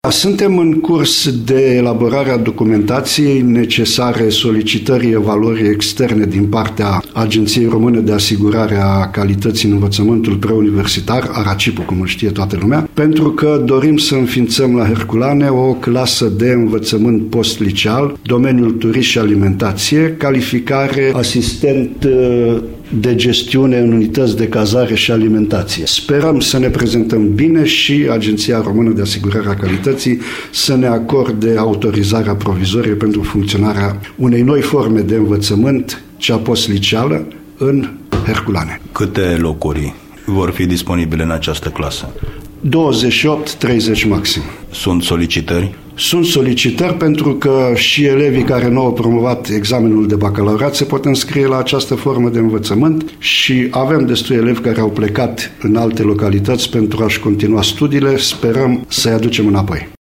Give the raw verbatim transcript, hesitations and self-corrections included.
Suntem în curs de elaborare a documentației necesare solicitării evaluării externe din partea Agenției Române de Asigurare a Calității în Învățământul Preuniversitar, ARACIP-ul, cum îl știe toată lumea, pentru că dorim să înființăm la Herculane o clasă de învățământ post-liceal, domeniul turism și alimentație, calificare asistent de gestiune în unități de cazare și alimentație. Sperăm să ne prezentăm bine și Agenția Română de Asigurare a Calității să ne acorde autorizarea provizorie pentru funcționarea unei noi forme de învățământ, cea post-liceală, în Herculane. Câte locuri vor fi disponibile în această clasă? douăzeci și opt treizeci maxim. Sunt solicitări? Sunt solicitări pentru că și elevii care nu au promovat examenul de bacalaureat se pot înscrie la această formă de învățământ și avem destui elevi care au plecat în alte localități pentru a-și continua studiile. Sperăm să-i aducem înapoi.